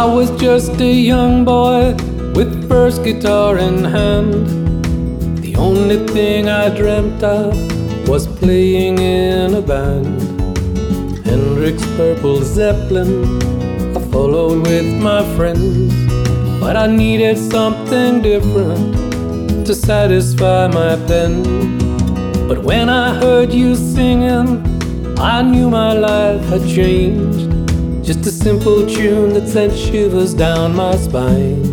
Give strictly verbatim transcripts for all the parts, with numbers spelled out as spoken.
was just a young boy with first guitar in hand. The only thing I dreamt of was playing in a band. Hendrix, Purple, Zeppelin, I followed with my friends. But I needed something different to satisfy my pen. But when I heard you singing, I knew my life had changed. Just a simple tune that sent shivers down my spine.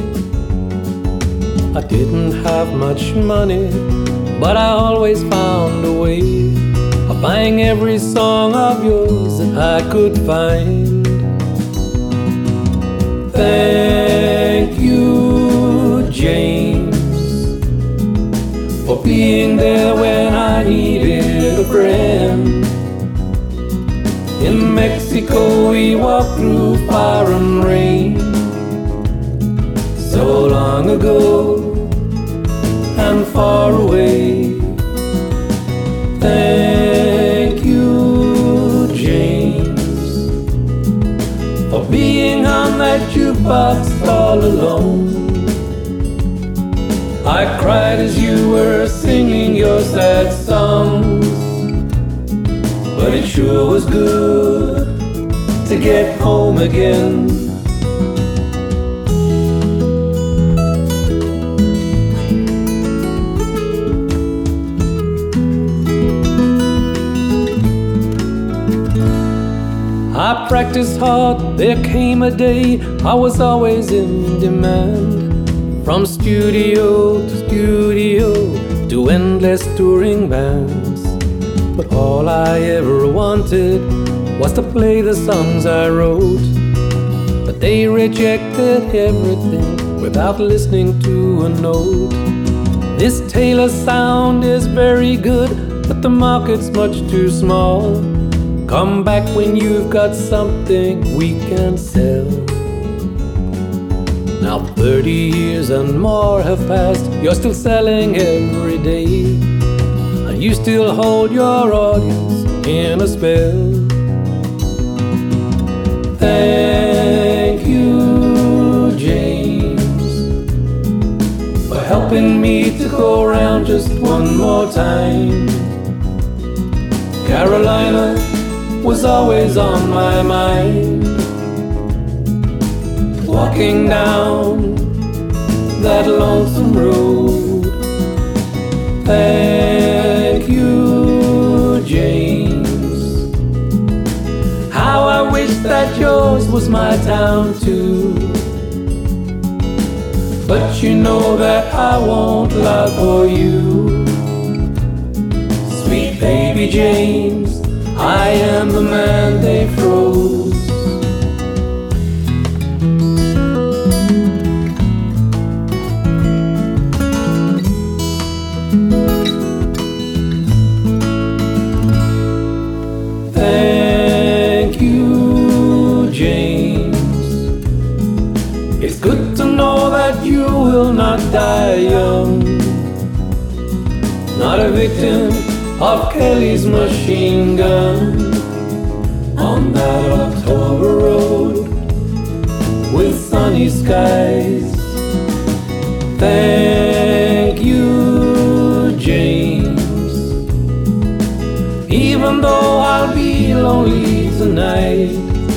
I didn't have much money, but I always found a way of buying every song of yours that I could find. Thank you, James, for being there when I needed a friend. In Mexico we walked through fire and rain, so long ago and far away. Thank you, James, for being on that jukebox all alone. I cried as you were singing your sad songs, but it sure was good to get home again. I practiced hard, there came a day I was always in demand. From studio to studio to endless touring bands. But all I ever wanted was to play the songs I wrote. But they rejected everything without listening to a note. This Taylor sound is very good, but the market's much too small. Come back when you've got something we can sell. Now thirty years and more have passed, you're still selling every day, and you still hold your audience in a spell. Thank you, James, for helping me to go around just one more time. Carolina was always on my mind, walking down that lonesome road. Thank you, James. How I wish that yours was my town too. But you know that I won't lie for you. Sweet baby James, I am the man they froze. Thank you, James. It's good to know that you will not die young, not a victim of Kelly's machine gun on that October road with sunny skies. Thank you, James. Even though I'll be lonely tonight,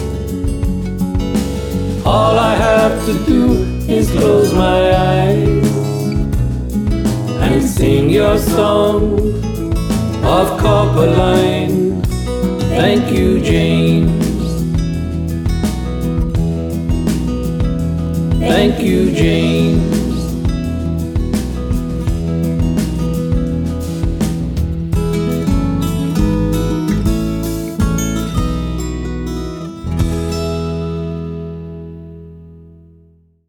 all I have to do is close my eyes and sing your song of copper line. Thank you, James. Thank you, James.